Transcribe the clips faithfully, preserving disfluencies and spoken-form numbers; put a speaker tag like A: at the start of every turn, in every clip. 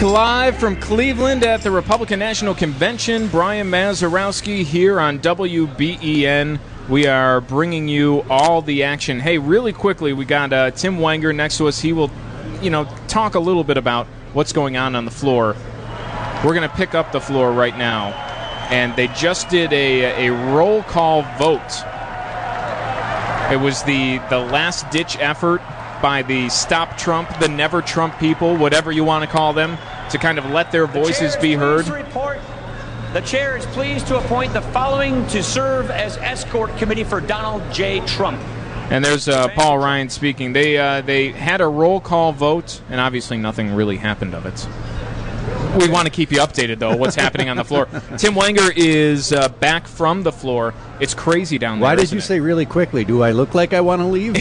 A: Live from Cleveland at the Republican National Convention. Brian Mazurowski here on W B E N. We are bringing you all the action. Hey, really quickly, we got uh, Tim Wenger next to us. He will, you know, talk a little bit about what's going on on the floor. We're going to pick up the floor right now, and they just did a, a roll call vote. It was the, the last-ditch effort by the Stop Trump, the Never Trump people, whatever you want to call them, to kind of let their voices be heard.
B: Report. The chair is pleased to appoint the following to serve as escort committee for Donald J. Trump.
A: And there's uh, Paul Ryan speaking. They uh, they had a roll call vote, and obviously nothing really happened of it. We want to keep you updated, though, what's happening on the floor. Tim Wenger is uh, back from the floor. It's crazy down there.
C: Why did you it? say really quickly, do I look like I want to leave?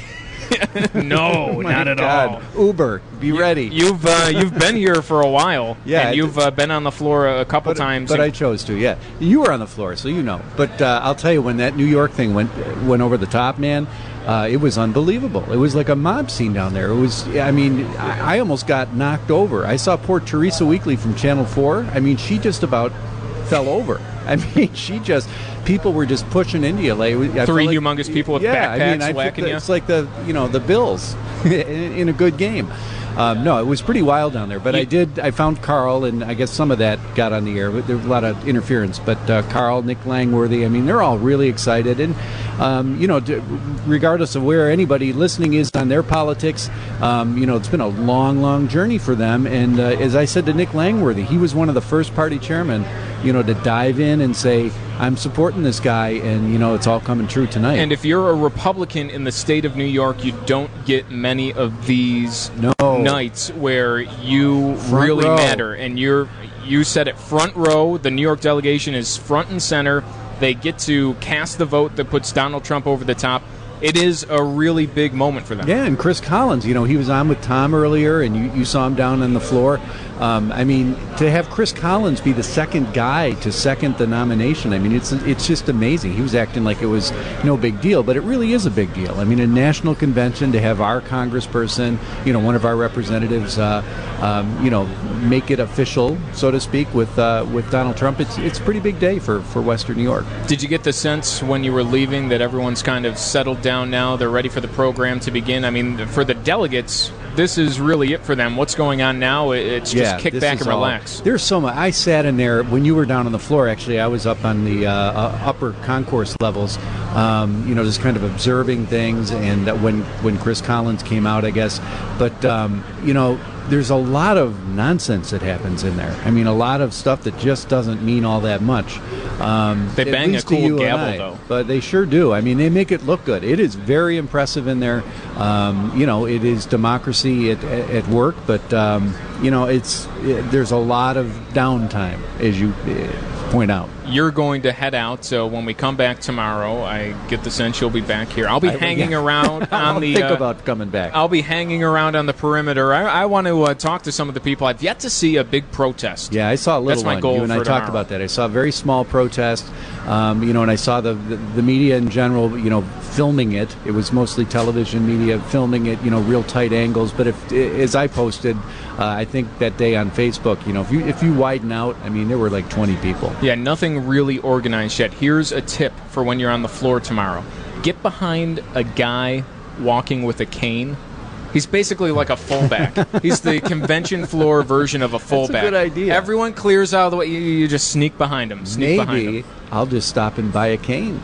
A: No,
C: oh
A: not at
C: God. all. Uber, be
A: you,
C: ready.
A: You've uh, you've been here for a while,
C: yeah,
A: and you've uh, been on the floor a couple
C: but,
A: times.
C: But I chose to, yeah. You were on the floor, so you know. But uh, I'll tell you, when that New York thing went went over the top, man, uh, it was unbelievable. It was like a mob scene down there. It was, I mean, I, I almost got knocked over. I saw poor Teresa Weekly from Channel four. I mean, she just about fell over. I mean, she just, people were just pushing into you. Like, I
A: Three
C: like,
A: humongous people with
C: yeah,
A: backpacks
C: I mean, I
A: whacking
C: the,
A: you.
C: It's like the, you know, the Bills in, in a good game. Um, no, it was pretty wild down there. But
A: you,
C: I did, I found Carl, and I guess some of that got on the air. There was a lot of interference. But uh, Carl, Nick Langworthy, I mean, they're all really excited. And, um, you know, d- regardless of where anybody listening is on their politics, um, you know, it's been a long, long journey for them. And uh, as I said to Nick Langworthy, he was one of the first party chairmen, you know, to dive in and say, I'm supporting this guy, and, you know, it's all coming true tonight.
A: And if you're a Republican in the state of New York, you don't get many of these
C: no.
A: nights where you
C: front
A: really
C: row.
A: matter. And you're you said it, front row. The New York delegation is front and center. They get to cast the vote that puts Donald Trump over the top. It is a really big moment for them.
C: Yeah, and Chris Collins, you know, he was on with Tom earlier, and you, you saw him down on the floor. Um, I mean, to have Chris Collins be the second guy to second the nomination, I mean, it's it's just amazing. He was acting like it was no big deal, but it really is a big deal. I mean, a national convention, to have our congressperson, you know, one of our representatives, uh, um, you know, make it official, so to speak, with uh, with Donald Trump, it's it's a pretty big day for, for Western New York.
A: Did you get the sense when you were leaving that everyone's kind of settled down now? They're ready for the program to begin? I mean, for the delegates, this is really it for them. What's going on now? It's just
C: yeah,
A: kick back and
C: all,
A: relax.
C: There's so much. I sat in there when you were down on the floor. Actually, I was up on the uh, uh, upper concourse levels, um, you know, just kind of observing things. And uh, when, when Chris Collins came out, I guess. But, um, you know, there's a lot of nonsense that happens in there. I mean, a lot of stuff that just doesn't mean all that much. Um,
A: they bang a cool gavel,
C: I,
A: though.
C: But they sure do. I mean, they make it look good. It is very impressive in there. Um, you know, it is democracy at, at work, but, um, you know, it's it, there's a lot of downtime, as you uh, point out.
A: You're going to head out, so when we come back tomorrow, I get the sense you'll be back here. I'll be
C: I,
A: hanging
C: yeah.
A: around on
C: I'll
A: the.
C: think
A: uh,
C: about coming back.
A: I'll be hanging around on the perimeter. I, I want to uh, talk to some of the people. I've yet to see a big protest.
C: Yeah, I saw a little
A: That's my
C: one.
A: goal
C: You and
A: for
C: I
A: tomorrow.
C: talked about that. I saw a very small protest, um, you know, and I saw the, the the media in general, you know, filming it. It was mostly television media filming it, you know, real tight angles. But if, as I posted, uh, I think that day on Facebook, you know, if you if you widen out, I mean, there were like twenty people.
A: Yeah, nothing really organized yet. Here's a tip for when you're on the floor tomorrow. Get behind a guy walking with a cane. He's basically like a fullback. He's the convention floor version of a fullback.
C: That's a good idea.
A: Everyone clears out of the way. You, you just sneak behind him. Sneak behind
C: Maybe
A: him.
C: I'll just stop and buy a cane.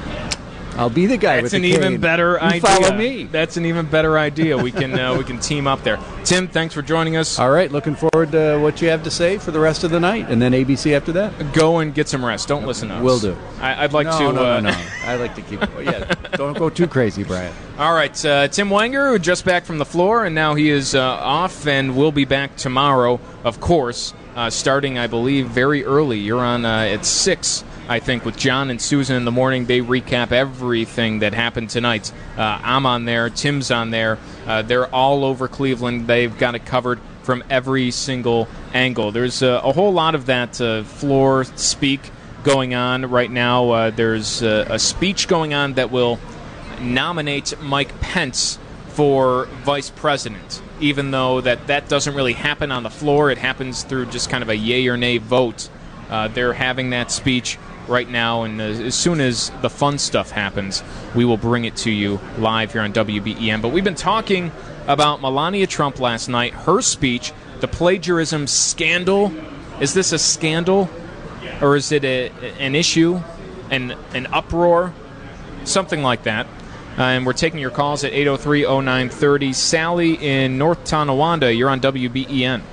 C: I'll be the guy
A: That's
C: with the
A: an
C: cane.
A: even better
C: you
A: idea.
C: Follow me.
A: That's an even better idea. We can uh, we can team up there. Tim, thanks for joining us.
C: All right, looking forward to what you have to say for the rest of the night, and then A B C after that.
A: Go and get some rest. Don't listen to us.
C: Will do.
A: I, I'd like
C: no,
A: to.
C: No,
A: uh,
C: no, no. I like to keep. Yeah, don't go too crazy, Brian.
A: All right, uh, Tim Wenger, just back from the floor, and now he is uh, off, and will be back tomorrow, of course, uh, starting, I believe, very early. You're on uh, at six, I think, with John and Susan in the morning. They recap everything that happened tonight. Uh, I'm on there. Tim's on there. Uh, they're all over Cleveland. They've got it covered from every single angle. There's uh, a whole lot of that uh, floor speak going on right now. Uh, there's uh, a speech going on that will nominate Mike Pence for vice president, even though that, that doesn't really happen on the floor. It happens through just kind of a yay or nay vote. Uh, they're having that speech right now, and as, as soon as the fun stuff happens, we will bring it to you live here on W B E N. But we've been talking about Melania Trump last night, her speech, the plagiarism scandal. Is this a scandal, or is it a, an issue, an, an uproar, something like that? Uh, and we're taking your calls at eight oh three oh nine thirty. Sally in North Tonawanda, you're on W B E N.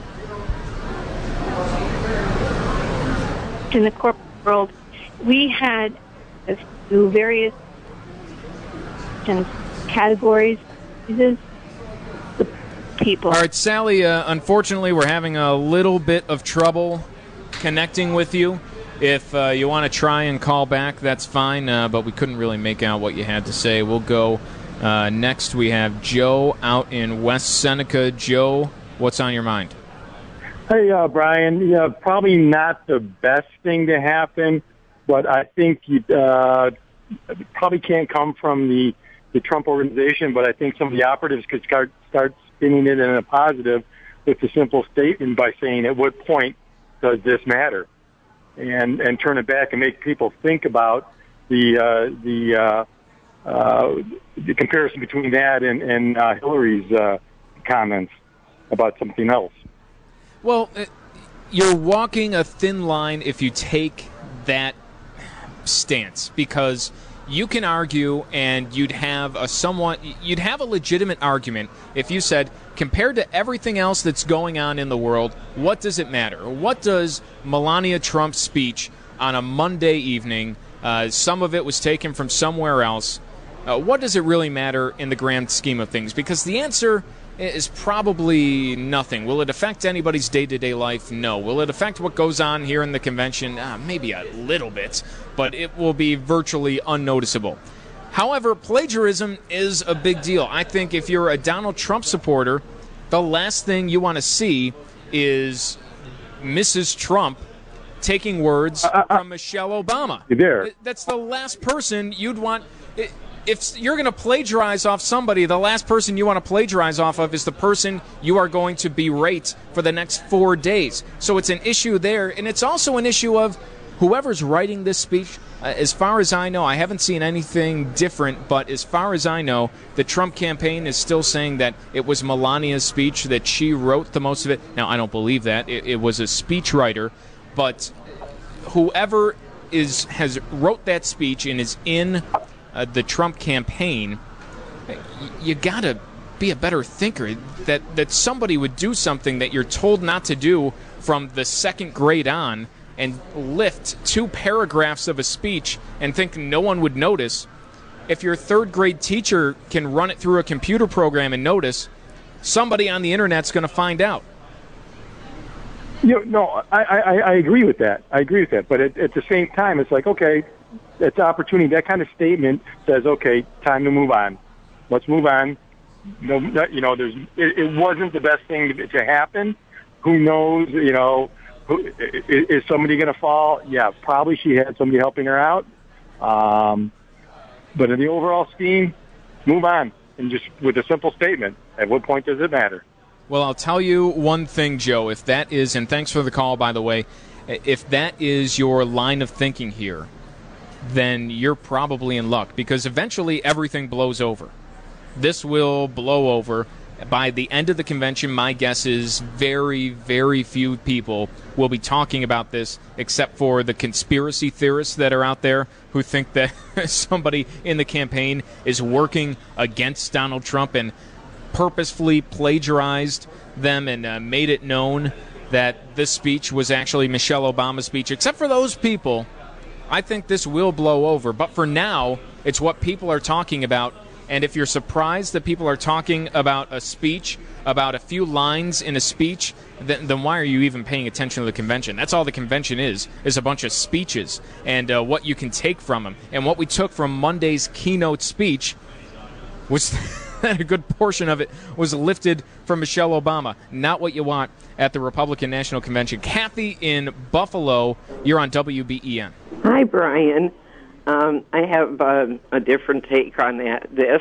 D: In the corporate world, we had a few various categories. This is the people.
A: All right, Sally, uh, unfortunately, we're having a little bit of trouble connecting with you. If uh, you want to try and call back, that's fine, uh, but we couldn't really make out what you had to say. We'll go uh, next. We have Joe out in West Seneca. Joe, what's on your mind?
E: Hey, uh, Brian. Yeah, probably not the best thing to happen, but I think uh, it probably can't come from the, the Trump organization, but I think some of the operatives could start, start spinning it in a positive with a simple statement by saying, at what point does this matter? And and turn it back and make people think about the uh, the uh, uh, the comparison between that and and uh, Hillary's uh, comments about something else.
A: Well, uh, you're walking a thin line if you take that stance, because you can argue, and you'd have a somewhat you'd have a legitimate argument if you said, compared to everything else that's going on in the world, what does it matter? What does Melania Trump's speech on a Monday evening, uh, some of it was taken from somewhere else, uh, what does it really matter in the grand scheme of things? Because the answer is probably nothing. Will it affect anybody's day-to-day life? No. Will it affect what goes on here in the convention? Uh, maybe a little bit, but it will be virtually unnoticeable. However, plagiarism is a big deal. I think if you're a Donald Trump supporter, the last thing you want to see is Missus Trump taking words uh, uh, from Michelle Obama.
E: You're there.
A: That's the last person you'd want. If you're going to plagiarize off somebody, the last person you want to plagiarize off of is the person you are going to berate for the next four days. So it's an issue there, and it's also an issue of whoever's writing this speech. Uh, as far as I know, I haven't seen anything different, but as far as I know, the Trump campaign is still saying that it was Melania's speech, that she wrote the most of it. Now, I don't believe that. It, it was a speechwriter, but whoever is has wrote that speech and is in uh, the Trump campaign, y- you got to be a better thinker. That, that somebody would do something that you're told not to do from the second grade on, and lift two paragraphs of a speech and think no one would notice. If your third grade teacher can run it through a computer program and notice, somebody on the internet's going to find out.
E: You know, no, I, I, I agree with that. I agree with that. But at, at the same time, it's like, okay, it's opportunity. That kind of statement says, okay, time to move on. Let's move on. No, you know, there's it, it wasn't the best thing to, to happen. Who knows? You know. Is somebody going to fall? Yeah, probably she had somebody helping her out. Um, but in the overall scheme, move on. And just with a simple statement, at what point does it matter?
A: Well, I'll tell you one thing, Joe. If that is, and thanks for the call, by the way, if that is your line of thinking here, then you're probably in luck, because eventually everything blows over. This will blow over. By the end of the convention, my guess is very, very few people will be talking about this, except for the conspiracy theorists that are out there who think that somebody in the campaign is working against Donald Trump and purposefully plagiarized them and uh, made it known that this speech was actually Michelle Obama's speech. Except for those people, I think this will blow over. But for now, it's what people are talking about. And if you're surprised that people are talking about a speech, about a few lines in a speech, then, then why are you even paying attention to the convention? That's all the convention is, is a bunch of speeches and uh, what you can take from them. And what we took from Monday's keynote speech was that a good portion of it was lifted from Michelle Obama. Not what you want at the Republican National Convention. Kathy in Buffalo, you're on W B E N.
F: Hi, Brian. Um, I have uh, a different take on that. This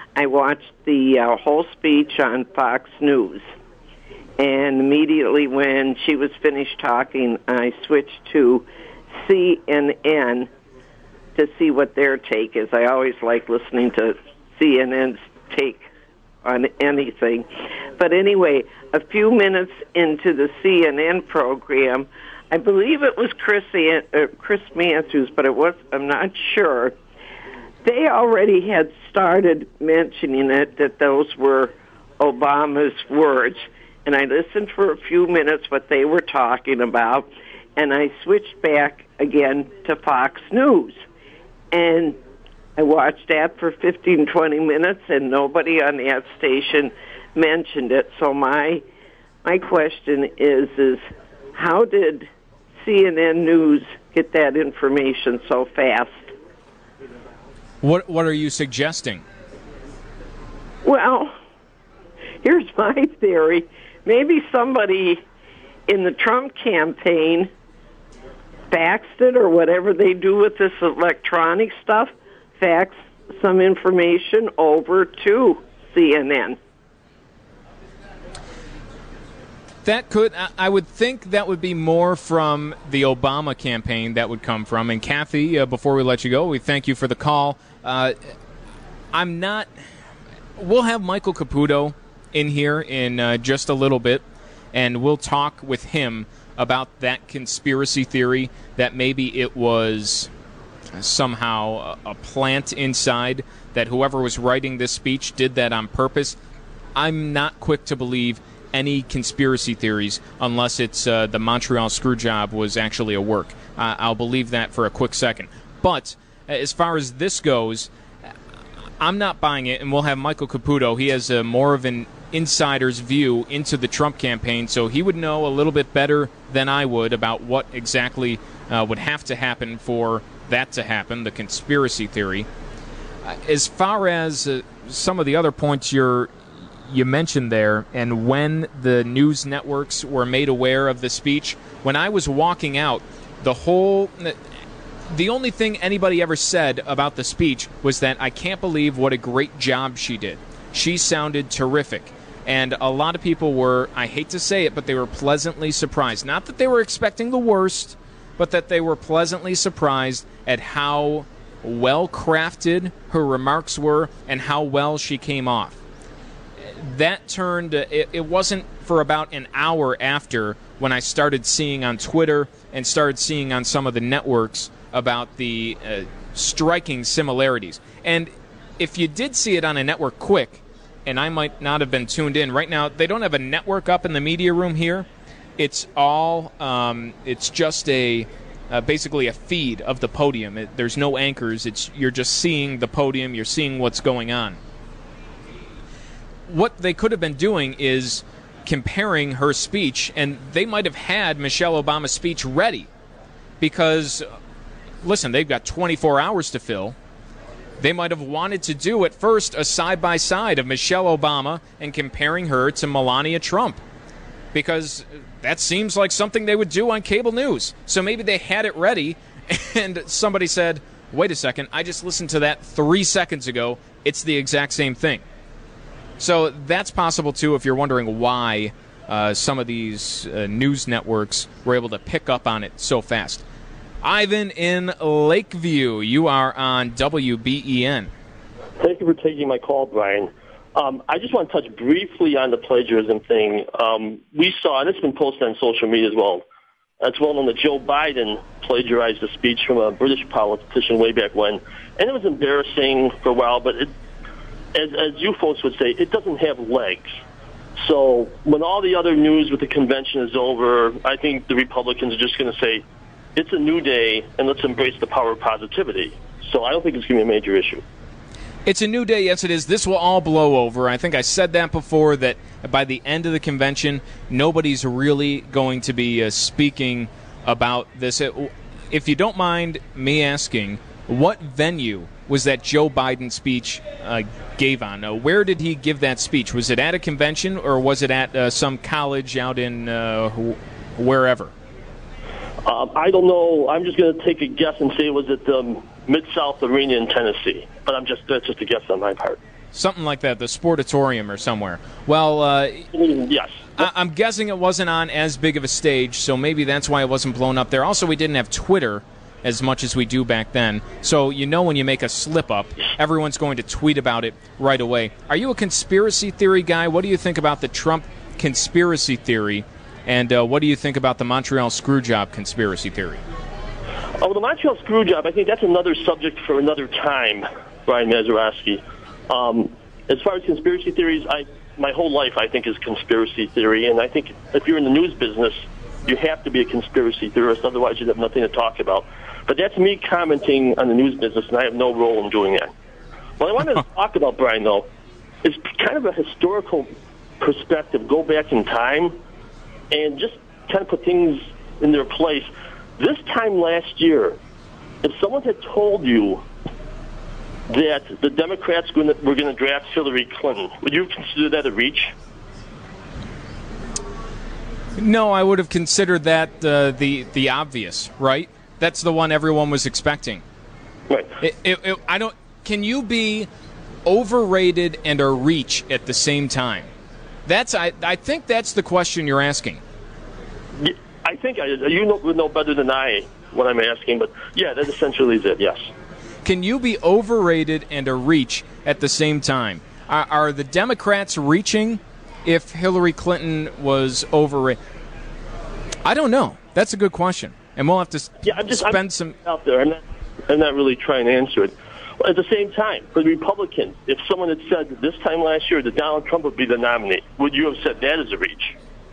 F: I watched the uh, whole speech on Fox News. And immediately when she was finished talking, I switched to C N N to see what their take is. I always like listening to C N N's take on anything. But anyway, a few minutes into the C N N program, I believe it was Chris, An- uh, Chris Matthews, but it was, I'm not sure. They already had started mentioning it, that those were Obama's words. And I listened for a few minutes what they were talking about, and I switched back again to Fox News. And I watched that for fifteen, twenty minutes, and nobody on that station mentioned it. So my my question is, is how did C N N News get that information so fast?
A: What What are you suggesting?
F: Well, here's my theory. Maybe somebody in the Trump campaign faxed it, or whatever they do with this electronic stuff, faxed some information over to C N N.
A: That could, I would think that would be more from the Obama campaign that would come from. And Kathy, uh, before we let you go, we thank you for the call. Uh, I'm not, we'll have Michael Caputo in here in uh, just a little bit, and we'll talk with him about that conspiracy theory that maybe it was somehow a, a plant inside, that whoever was writing this speech did that on purpose. I'm not quick to believe any conspiracy theories unless it's uh, the Montreal Screwjob was actually a work. Uh, I'll believe that for a quick second. But as far as this goes, I'm not buying it, and we'll have Michael Caputo. He has a more of an insider's view into the Trump campaign, so he would know a little bit better than I would about what exactly uh, would have to happen for that to happen, the conspiracy theory. Uh, as far as uh, some of the other points you're, you mentioned there, and when the news networks were made aware of the speech, when I was walking out, the whole... The only thing anybody ever said about the speech was that I can't believe what a great job she did. She sounded terrific. And a lot of people were, I hate to say it, but they were pleasantly surprised. Not that they were expecting the worst, but that they were pleasantly surprised at how well-crafted her remarks were and how well she came off. That turned, it, it wasn't for about an hour after when I started seeing on Twitter and started seeing on some of the networks about the uh, striking similarities. And if you did see it on a network quick, and I might not have been tuned in, right now they don't have a network up in the media room here. It's all, um, it's just a, uh, basically a feed of the podium. It, there's no anchors. It's you're just seeing the podium. You're seeing what's going on. What they could have been doing is comparing her speech, and they might have had Michelle Obama's speech ready because... Listen, they've got twenty-four hours to fill. They might have wanted to do at first a side-by-side of Michelle Obama and comparing her to Melania Trump, because that seems like something they would do on cable news. So maybe they had it ready, and somebody said, wait a second, I just listened to that three seconds ago. It's the exact same thing. So that's possible, too, if you're wondering why uh, some of these uh, news networks were able to pick up on it so fast. Ivan in Lakeview, you are on W B E N.
G: Thank you for taking my call, Brian. Um, I just want to touch briefly on the plagiarism thing. Um, we saw, and it's been posted on social media as well, it's well known that Joe Biden plagiarized a speech from a British politician way back when, and it was embarrassing for a while, but it, as, as you folks would say, it doesn't have legs. So when all the other news with the convention is over, I think the Republicans are just going to say, it's a new day, and let's embrace the power of positivity. So I don't think it's going to be a major issue.
A: It's a new day, yes it is. This will all blow over. I think I said that before, that by the end of the convention, nobody's really going to be uh, speaking about this. If you don't mind me asking, what venue was that Joe Biden speech uh, gave on? Uh, where did he give that speech? Was it at a convention, or was it at uh, some college out in uh, wh- wherever?
G: Um, I don't know. I'm just going to take a guess and say it was at the Mid-South Arena in Tennessee. But I'm just that's just a guess on my part.
A: something like that, the Sportatorium or somewhere. Well, uh,
G: yes.
A: I- I'm guessing it wasn't on as big of a stage, so maybe that's why it wasn't blown up there. Also, we didn't have Twitter as much as we do back then. So you know when you make a slip-up, everyone's going to tweet about it right away. Are you a conspiracy theory guy? What do you think about the Trump conspiracy theory? And uh, what do you think about the Montreal Screwjob conspiracy theory?
G: Oh, the Montreal Screwjob, I think that's another subject for another time, Brian Mazurowski. Um, as far as conspiracy theories, I my whole life, I think, is conspiracy theory. And I think if you're in the news business, you have to be a conspiracy theorist. Otherwise, you'd have nothing to talk about. But that's me commenting on the news business, and I have no role in doing that. What I wanted to talk about, Brian, though, is kind of a historical perspective. Go back in time and just kind of put things in their place. This time last year, if someone had told you that the Democrats were going to draft Hillary Clinton, would you consider that a reach?
A: No, I would have considered that uh, the the obvious, right? That's the one everyone was expecting.
G: Right.
A: It, it, it, I don't. Can you be overrated and a reach at the same time? That's I. I think that's the question you're asking.
G: Yeah, I think I, you know, would know better than I what I'm asking, but yeah, that essentially is it. Yes.
A: Can you be overrated and a reach at the same time? Are, are the Democrats reaching if Hillary Clinton was overrated? I don't know. That's a good question. And we'll have to
G: yeah, I'm just,
A: spend
G: I'm
A: some...
G: out there. I'm not, I'm not really trying to answer it. At the same time, for the Republicans, if someone had said this time last year that Donald Trump would be the nominee, would you have said that as a reach?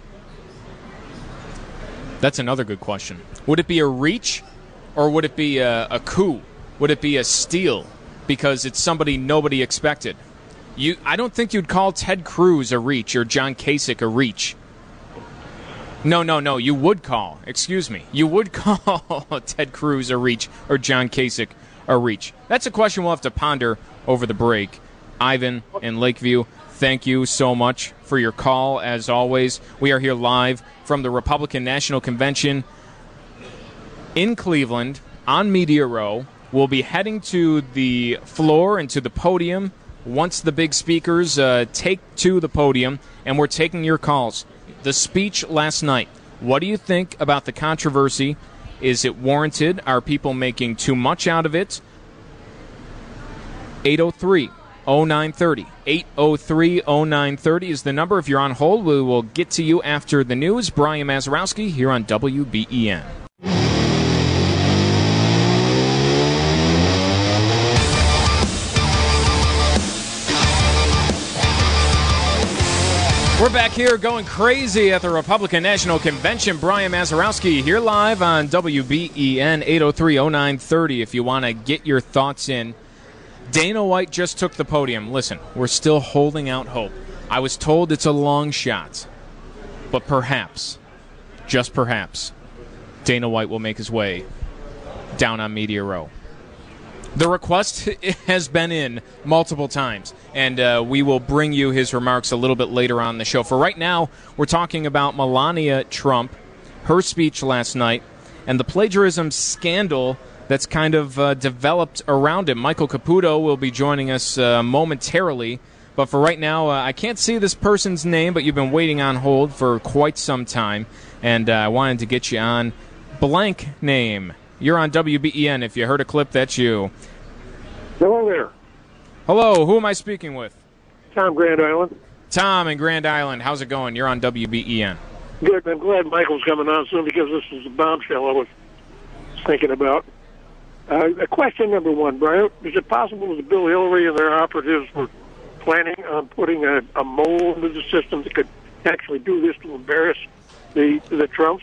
A: That's another good question. Would it be a reach, or would it be a, a coup? Would it be a steal because it's somebody nobody expected? You, I don't think you'd call Ted Cruz a reach or John Kasich a reach. No, no, no. You would call. Excuse me. You would call Ted Cruz a reach or John Kasich a reach. That's a question we'll have to ponder over the break. Ivan in Lakeview, thank you so much for your call. As always, we are here live from the Republican National Convention in Cleveland on Media Row. We'll be heading to the floor and to the podium once the big speakers uh, take to the podium, and we're taking your calls. The speech last night, what do you think about the controversy? Is it warranted? Are people making too much out of it? eight oh three oh nine three oh. eight oh three oh nine three oh is the number. If you're on hold, we will get to you after the news. Brian Mazurowski here on W B E N. We're back here going crazy at the Republican National Convention. Brian Mazurowski here live on W B E N. eight oh three oh nine three oh if you want to get your thoughts in. Dana White just took the podium. Listen, we're still holding out hope. I was told it's a long shot, but perhaps, just perhaps, Dana White will make his way down on Media Row. The request has been in multiple times, and uh, we will bring you his remarks a little bit later on in the show. For right now, we're talking about Melania Trump, her speech last night, and the plagiarism scandal that's kind of uh, developed around it. Michael Caputo will be joining us uh, momentarily, but for right now, uh, I can't see this person's name, but you've been waiting on hold for quite some time, and uh, I wanted to get you on blank name. You're on W B E N. If you heard a clip, that's you.
H: Hello there.
A: Hello, who am I speaking with?
H: Tom Grand Island.
A: Tom in Grand Island. How's it going? You're on W B E N.
H: Good. I'm glad Michael's coming on soon because this is a bombshell I was thinking about. Uh, question number one, Brian. Is it possible that Bill Hillary and their operatives were planning on putting a, a mole into the system that could actually do this to embarrass the the Trumps?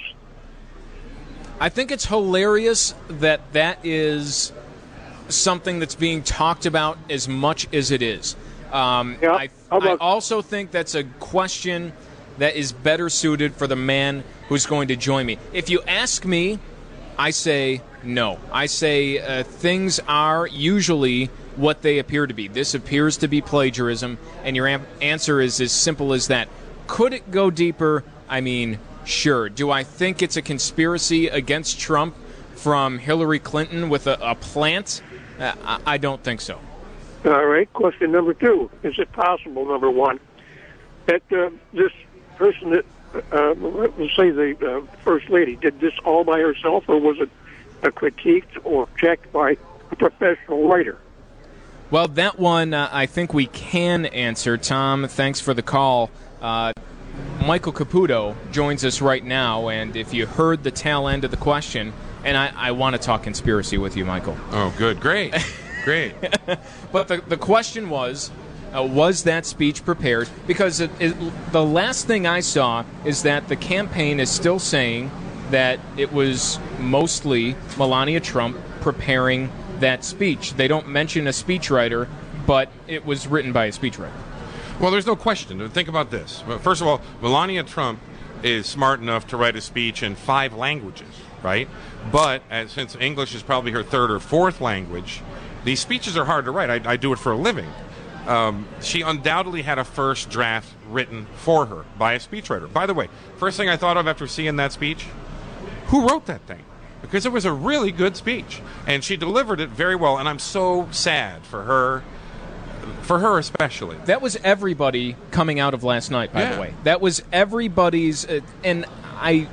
A: I think it's hilarious that that is something that's being talked about as much as it is. Um,
H: yeah.
A: I, I also think that's a question that is better suited for the man who's going to join me. If you ask me, I say no. I say uh, things are usually what they appear to be. This appears to be plagiarism, and your am- answer is as simple as that. Could it go deeper? I mean, sure. Do I think it's a conspiracy against Trump from Hillary Clinton with a, a plant? Uh, I, I don't think so.
H: All right. Question number two. Is it possible, number one, that uh, this person that, uh, let's say the uh, First Lady, did this all by herself, or was it uh, critiqued or checked by a professional writer?
A: Well, that one uh, I think we can answer. Tom, thanks for the call. Uh, Michael Caputo joins us right now, and if you heard the tail end of the question, and I, I want to talk conspiracy with you, Michael.
I: Oh, good. Great. Great.
A: But the, the question was, uh, was that speech prepared? Because it, it, the last thing I saw is that the campaign is still saying that it was mostly Melania Trump preparing that speech. They don't mention a speechwriter, but it was written by a speechwriter.
I: Well, there's no question. Think about this. First of all, Melania Trump is smart enough to write a speech in five languages, right? But as, since English is probably her third or fourth language, these speeches are hard to write. I, I do it for a living. Um, she undoubtedly had a first draft written for her by a speechwriter. By the way, first thing I thought of after seeing that speech, who wrote that thing? Because it was a really good speech, and she delivered it very well, and I'm so sad for her, for her especially.
A: That was everybody coming out of last night, by
I: yeah.
A: the way. That was everybody's, uh, and I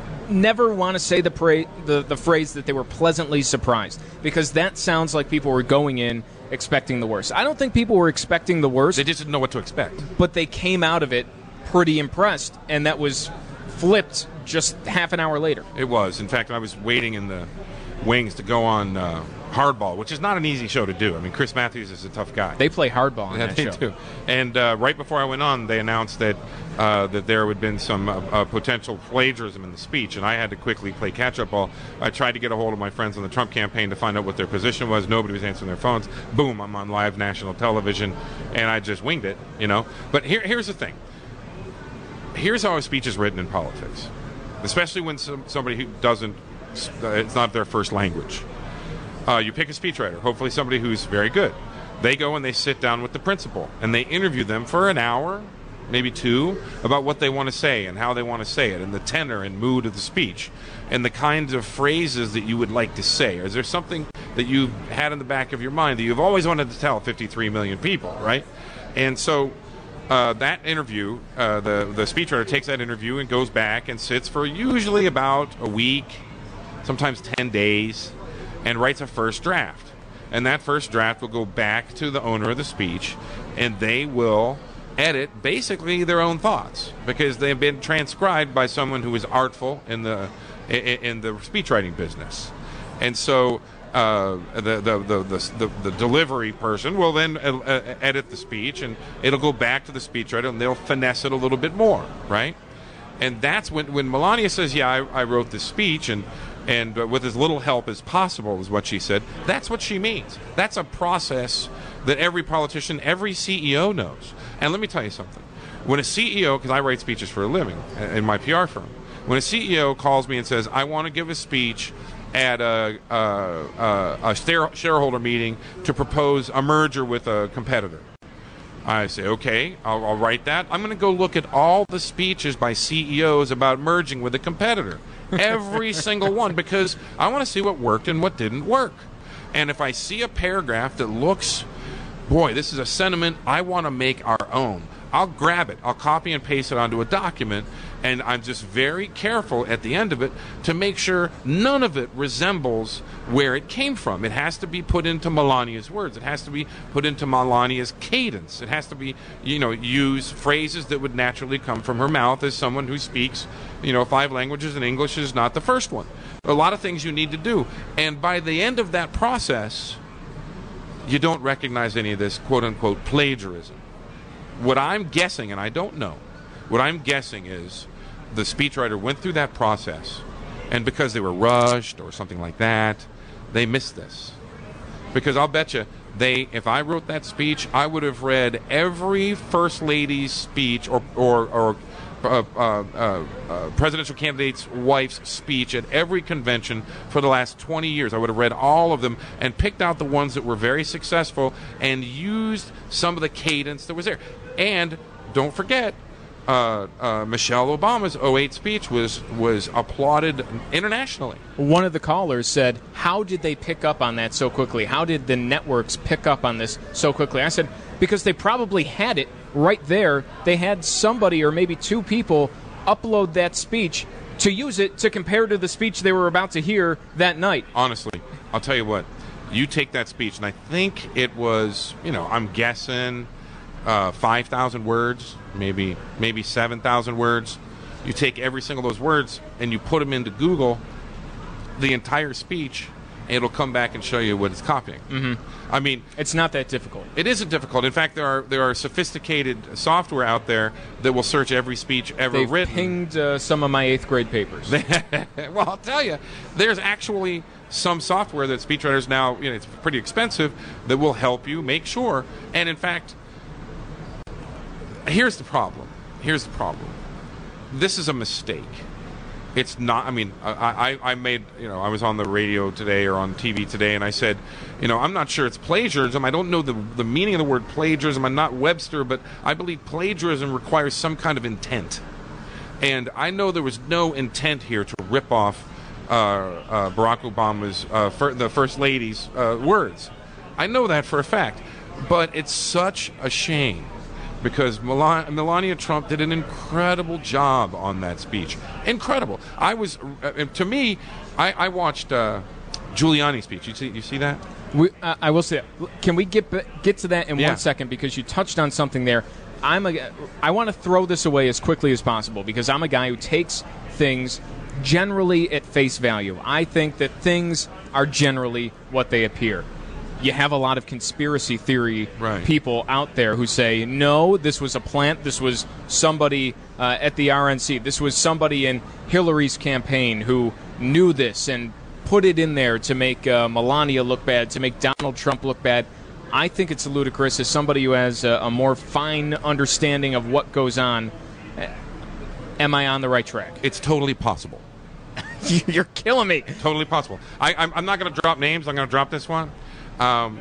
A: never want to say the, pra- the the phrase that they were pleasantly surprised, because that sounds like people were going in expecting the worst. I don't think people were expecting the worst.
I: They just didn't know what to expect.
A: But they came out of it pretty impressed, and that was flipped just half an hour later.
I: It was. In fact, I was waiting in the wings to go on uh, Hardball, which is not an easy show to do. I mean, Chris Matthews is a tough guy.
A: They play Hardball on
I: yeah,
A: that
I: they
A: show.
I: Do. And uh, right before I went on, they announced that uh, that there had been some uh, uh, potential plagiarism in the speech, and I had to quickly play catch-up ball. I tried to get a hold of my friends on the Trump campaign to find out what their position was. Nobody was answering their phones. Boom, I'm on live national television, and I just winged it, you know. But here, here's the thing. Here's how a speech is written in politics, especially when some, somebody who doesn't, uh, it's not their first language. Uh, you pick a speechwriter, hopefully somebody who's very good. They go and they sit down with the principal, and they interview them for an hour, maybe two, about what they want to say and how they want to say it, and the tenor and mood of the speech, and the kinds of phrases that you would like to say. Is there something that you've had in the back of your mind that you've always wanted to tell fifty-three million people, right? And so uh, that interview, uh, the, the speechwriter takes that interview and goes back and sits for usually about a week, sometimes ten days, and writes a first draft. And that first draft will go back to the owner of the speech, and they will edit basically their own thoughts, because they've been transcribed by someone who is artful in the in, in the speechwriting business. And so uh, the, the, the, the, the, the delivery person will then uh, edit the speech, and it'll go back to the speechwriter, and they'll finesse it a little bit more, right? And that's when, when Melania says, yeah, I, I wrote this speech, and and uh, with as little help as possible is what she said. That's what she means. That's a process that every politician, every C E O knows. And let me tell you something. When a C E O, because I write speeches for a living in my P R firm, when a C E O calls me and says, I want to give a speech at a, a, a, a shareholder meeting to propose a merger with a competitor, I say, okay, I'll, I'll write that. I'm going to go look at all the speeches by C E Os about merging with a competitor. Every single one, because I want to see what worked and what didn't work. And if I see a paragraph that looks, boy, this is a sentiment I want to make our own, I'll grab it. I'll copy and paste it onto a document, and I'm just very careful at the end of it to make sure none of it resembles where it came from. It has to be put into Melania's words. It has to be put into Melania's cadence. It has to be, you know, use phrases that would naturally come from her mouth as someone who speaks, you know, five languages, and English is not the first one. A lot of things you need to do. And by the end of that process, you don't recognize any of this quote-unquote plagiarism. What I'm guessing, and I don't know, what I'm guessing is the speechwriter went through that process, and because they were rushed or something like that, they missed this. Because I'll bet you, they, if I wrote that speech, I would have read every First Lady's speech or or, or uh, uh, uh, uh, presidential candidate's wife's speech at every convention for the last twenty years. I would have read all of them and picked out the ones that were very successful and used some of the cadence that was there. And don't forget, uh, uh, Michelle Obama's oh eight speech was was applauded internationally.
A: One of the callers said, how did they pick up on that so quickly? How did the networks pick up on this so quickly? I said, because they probably had it right there. They had somebody or maybe two people upload that speech to use it to compare to the speech they were about to hear that night.
I: Honestly, I'll tell you what. You take that speech, and I think it was, you know, I'm guessing uh, five thousand words, maybe maybe seven thousand words. You take every single of those words, and you put them into Google, the entire speech, and it'll come back and show you what it's copying.
A: Mm-hmm.
I: I mean,
A: it's not that difficult.
I: It isn't difficult. In fact, there are there are sophisticated software out there that will search every speech ever
A: They've
I: written.
A: pinged uh, some of my eighth grade papers.
I: Well, I'll tell you, there's actually some software that speechwriters now, you know, it's pretty expensive, that will help you make sure. And in fact, here's the problem. Here's the problem. This is a mistake. It's not, I mean, I, I, I made, you know, I was on the radio today or on T V today, and I said, you know, I'm not sure it's plagiarism. I don't know the, the meaning of the word plagiarism. I'm not Webster, but I believe plagiarism requires some kind of intent. And I know there was no intent here to rip off uh, uh, Barack Obama's, uh, fir- the First Lady's uh, words. I know that for a fact. But it's such a shame, because Melania, Melania Trump did an incredible job on that speech. Incredible. I was, uh, to me, I, I watched uh, Giuliani's speech. You see, you see that?
A: We, uh, I will say, can we get get to that in
I: Yeah.
A: one second, because you touched on something there. I'm a, I want to throw this away as quickly as possible, because I'm a guy who takes things generally at face value. I think that things are generally what they appear. You have a lot of conspiracy theory
I: Right.
A: people out there who say, no, this was a plant, this was somebody uh, at the R N C, this was somebody in Hillary's campaign who knew this and put it in there to make uh, Melania look bad, to make Donald Trump look bad. I think it's ludicrous. As somebody who has a, a more fine understanding of what goes on, uh, am I on the right track?
I: It's totally possible.
A: You're killing me.
I: Totally possible. I, I'm, I'm not going to drop names. I'm going to drop this one. Um,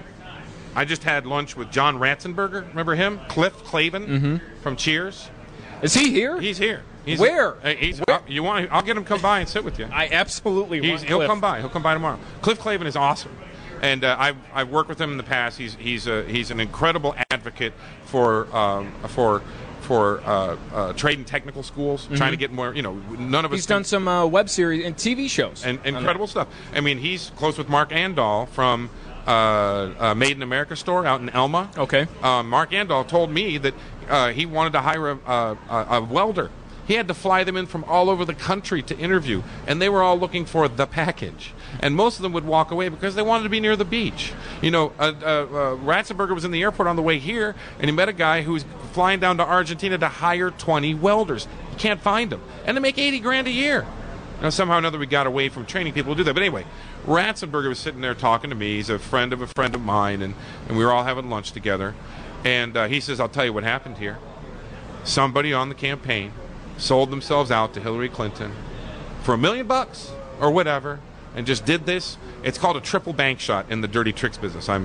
I: I just had lunch with John Ratzenberger. Remember him? Cliff Clavin
A: Mm-hmm.
I: from Cheers.
A: Is he here?
I: He's here. He's
A: Where?
I: Uh, he's,
A: Where?
I: uh, you want? I'll get him to come by and sit with you.
A: I absolutely
I: He's,
A: want
I: he'll
A: Cliff.
I: come by. He'll come by tomorrow. Cliff Clavin is awesome, and uh, I've I've worked with him in the past. He's he's a, he's an incredible advocate for um, for for uh, uh, trade and technical schools,
A: Mm-hmm.
I: trying to get more. You know, none of us.
A: He's done some uh, web series and T V shows.
I: and incredible stuff. I mean, he's close with Mark Andol from uh, uh, Made in America store out in Elma.
A: Okay.
I: Uh, Mark Andol told me that uh, he wanted to hire a, a, a, a welder. He had to fly them in from all over the country to interview, and they were all looking for the package. And most of them would walk away because they wanted to be near the beach. You know, uh, uh, uh, Ratzenberger was in the airport on the way here, and he met a guy who was flying down to Argentina to hire twenty welders. He can't find them. And they make eighty grand a year. Now, somehow or another, we got away from training people to do that. But anyway, Ratzenberger was sitting there talking to me. He's a friend of a friend of mine, and, and we were all having lunch together. And uh, he says, I'll tell you what happened here. Somebody on the campaign sold themselves out to Hillary Clinton for a million bucks or whatever, and just did this. It's called a triple bank shot in the dirty tricks business. I'm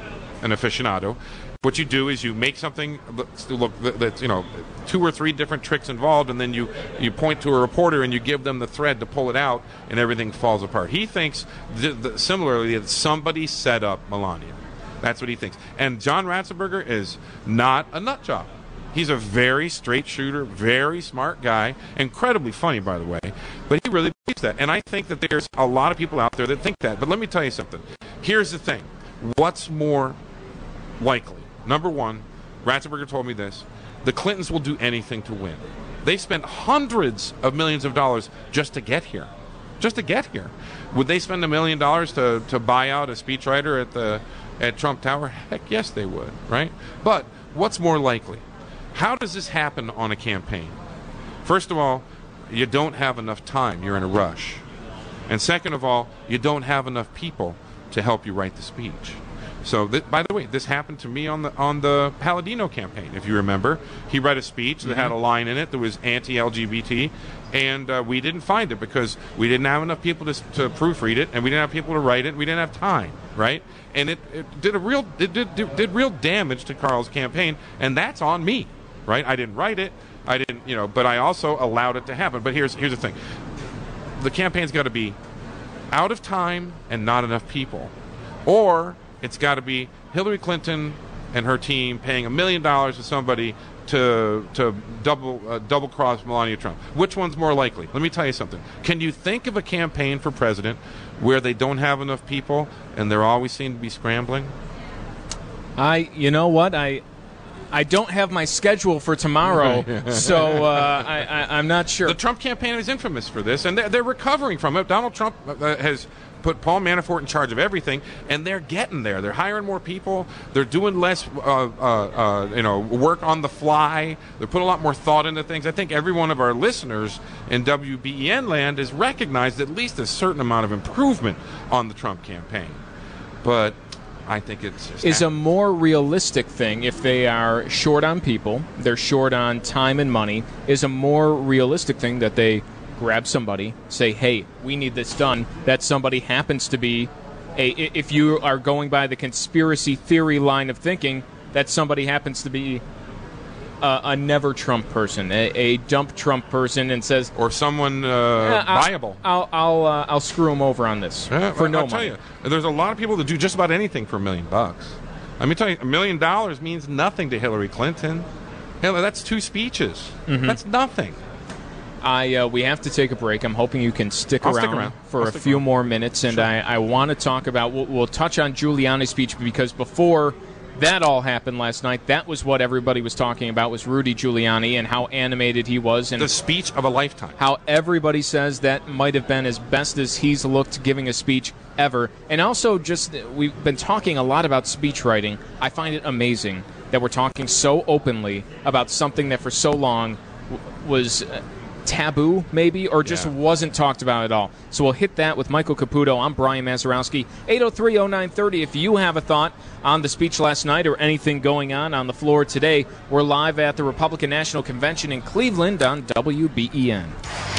I: an aficionado. What you do is you make something look, look that's, you know, two or three different tricks involved, and then you, you point to a reporter and you give them the thread to pull it out, and everything falls apart. He thinks, th- th- similarly, that somebody set up Melania. That's what he thinks. And John Ratzenberger is not a nut job. He's a very straight shooter, very smart guy, incredibly funny, by the way. But he really believes that. And I think that there's a lot of people out there that think that. But let me tell you something. Here's the thing. What's more likely? Number one, Ratzenberger told me this. The Clintons will do anything to win. They spent hundreds of millions of dollars just to get here. Just to get here. Would they spend a million dollars to, to buy out a speechwriter at the at Trump Tower? Heck yes, they would, right? But what's more likely? How does this happen on a campaign? First of all, you don't have enough time. You're in a rush. And second of all, you don't have enough people to help you write the speech. So, th- by the way, this happened to me on the on the Palladino campaign. If you remember, he read a speech that had a line in it that was anti-L G B T, and uh, we didn't find it because we didn't have enough people to, to proofread it, and we didn't have people to write it. And we didn't have time, right? And it, it did a real it did, did did real damage to Carl's campaign, and that's on me. right? I didn't write it. I didn't, you know, but I also allowed it to happen. But here's here's the thing: the campaign's got to be out of time and not enough people, or it's got to be Hillary Clinton and her team paying a million dollars to somebody to to double uh, double cross Melania Trump. Which one's more likely? Let me tell you something. Can you think of a campaign for president where they don't have enough people and they're always seem to be scrambling?
A: I, you know what, I. I don't have my schedule for tomorrow, so uh, I, I, I'm not sure.
I: The Trump campaign is infamous for this, and they're, they're recovering from it. Donald Trump uh, has put Paul Manafort in charge of everything, and they're getting there. They're hiring more people. They're doing less, uh, uh, uh, you know, work on the fly. They're putting a lot more thought into things. I think every one of our listeners in W B E N land has recognized at least a certain amount of improvement on the Trump campaign. But I think it's just
A: is a more realistic thing if they are short on people, they're short on time and money, is a more realistic thing that they grab somebody, say, hey, we need this done, that somebody happens to be, a, if you are going by the conspiracy theory line of thinking, that somebody happens to be a, a never Trump person, a, a dump Trump person, and says,
I: or someone uh,
A: yeah, I'll,
I: viable.
A: I'll I'll uh, I'll screw him over on this
I: yeah,
A: for
I: I'll,
A: no
I: I'll tell
A: money.
I: You, there's a lot of people that do just about anything for a million bucks. Let me tell you, a million dollars means nothing to Hillary Clinton. Hillary, that's two speeches. Mm-hmm. That's nothing.
A: I uh, we have to take a break. I'm hoping you can stick,
I: I'll
A: around,
I: stick around
A: for
I: I'll
A: a
I: stick
A: few
I: around.
A: more minutes, and
I: Sure.
A: I, I want to talk about. We'll, we'll touch on Giuliani's speech because before that all happened last night, that was what everybody was talking about, was Rudy Giuliani and how animated he was, and
I: the speech of a lifetime.
A: How everybody says that might have been as best as he's looked giving a speech ever. And also, just we've been talking a lot about speech writing. I find it amazing that we're talking so openly about something that for so long w- was uh, taboo, maybe, or just
I: Yeah.
A: wasn't talked about at all. So we'll hit that with Michael Caputo. I'm Brian Mazurowski. eight oh three oh nine thirty. If you have a thought on the speech last night or anything going on on the floor today, we're live at the Republican National Convention in Cleveland on W B E N.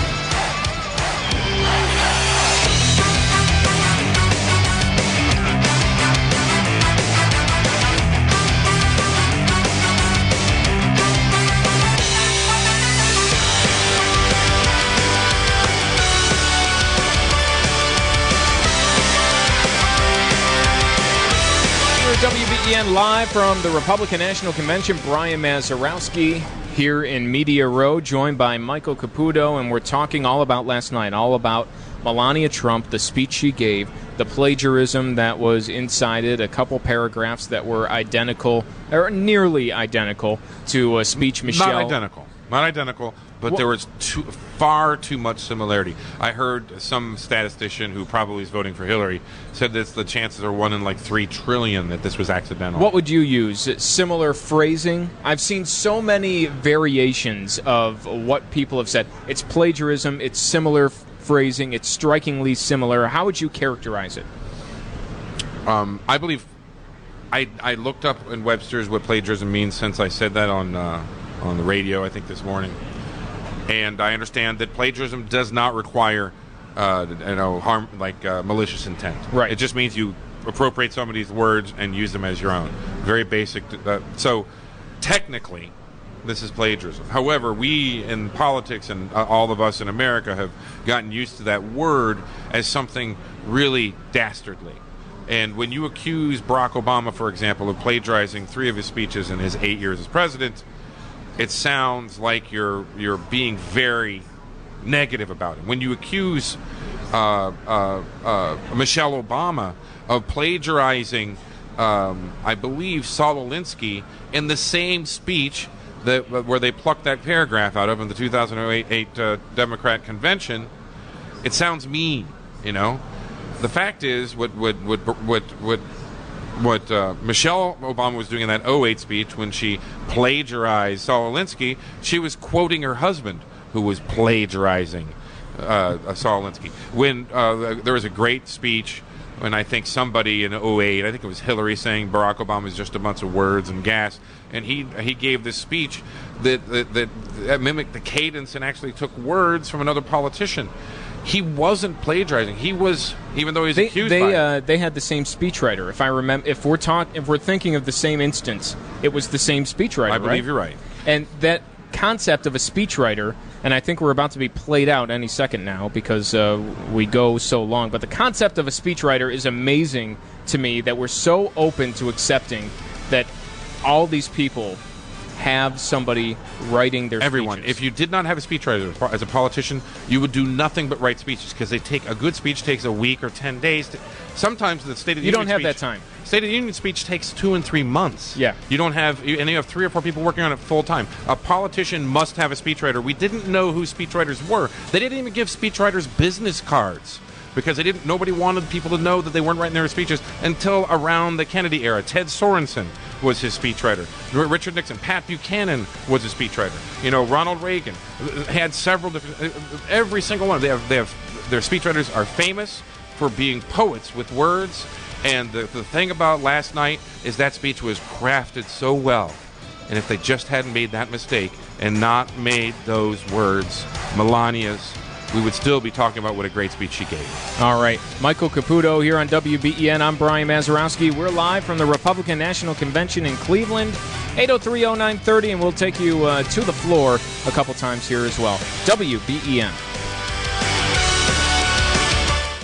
A: W B E N live from the Republican National Convention. Brian Mazurowski here in Media Row, joined by Michael Caputo, and we're talking all about last night, all about Melania Trump, the speech she gave, the plagiarism that was inside it, a couple paragraphs that were identical, or nearly identical, to a speech Michelle...
I: Not identical. Not identical, but
A: Well-
I: there was too, far too much similarity. I heard some statistician who probably is voting for Hillary said that the chances are one in like three trillion that this was accidental.
A: What would you use? Similar phrasing? I've seen so many variations of what people have said. It's plagiarism, it's similar f- phrasing, it's strikingly similar. How would you characterize it?
I: Um, I believe I, I looked up in Webster's what plagiarism means since I said that on uh, on the radio, I think, this morning. And I understand that plagiarism does not require, uh, you know, harm like uh, malicious intent.
A: Right.
I: It just means you appropriate somebody's words and use them as your own. Very basic. Uh, so, technically, this is plagiarism. However, we in politics and uh, all of us in America have gotten used to that word as something really dastardly. And when you accuse Barack Obama, for example, of plagiarizing three of his speeches in his eight years as president, it sounds like you're you're being very negative about him. When you accuse uh, uh, uh, Michelle Obama of plagiarizing, um, I believe, Saul Alinsky in the same speech that where they plucked that paragraph out of in the two thousand eight uh, Democrat convention, it sounds mean, you know. The fact is, what what what what what what uh, Michelle Obama was doing in that oh eight speech when she plagiarized Saul Alinsky, she was quoting her husband, who was plagiarizing uh, Saul Alinsky. When uh, there was a great speech when I think somebody in oh eight, I think it was Hillary, saying Barack Obama is just a bunch of words and gas, and he he gave this speech that that, that, that mimicked the cadence and actually took words from another politician. He wasn't plagiarizing. He was, even though he's
A: They
I: accused
A: they
I: by it.
A: uh, they had the same speechwriter. If I remember, if we're talk, if we're thinking of the same instance, it was the same speechwriter.
I: I believe
A: right?
I: you're right.
A: And that concept of a speechwriter, and I think we're about to be played out any second now because uh, we go so long, but the concept of a speechwriter is amazing to me, that we're so open to accepting that all these people have somebody writing their
I: Everyone.
A: speeches.
I: If you did not have a speechwriter as a politician, you would do nothing but write speeches, because they take a good speech takes a week or ten days. To, sometimes the State of the
A: You
I: Union
A: don't have
I: speech,
A: that time.
I: State of the Union speech takes two and three months.
A: Yeah.
I: You don't have, and you have three or four people working on it full time. A politician must have a speechwriter. We didn't know who speechwriters were. They didn't even give speechwriters business cards, because they didn't. Nobody wanted people to know that they weren't writing their speeches until around the Kennedy era. Ted Sorensen was his speechwriter. Richard Nixon, Pat Buchanan was his speechwriter. You know, Ronald Reagan had several different. Every single one. They have. They have. Their speechwriters are famous for being poets with words. And the, the thing about last night is that speech was crafted so well. And if they just hadn't made that mistake and not made those words Melania's, we would still be talking about what a great speech she gave.
A: All right. Michael Caputo here on W B E N. I'm Brian Mazurowski. We're live from the Republican National Convention in Cleveland, eight oh three oh nine thirty, and we'll take you uh, to the floor a couple times here as well. W B E N.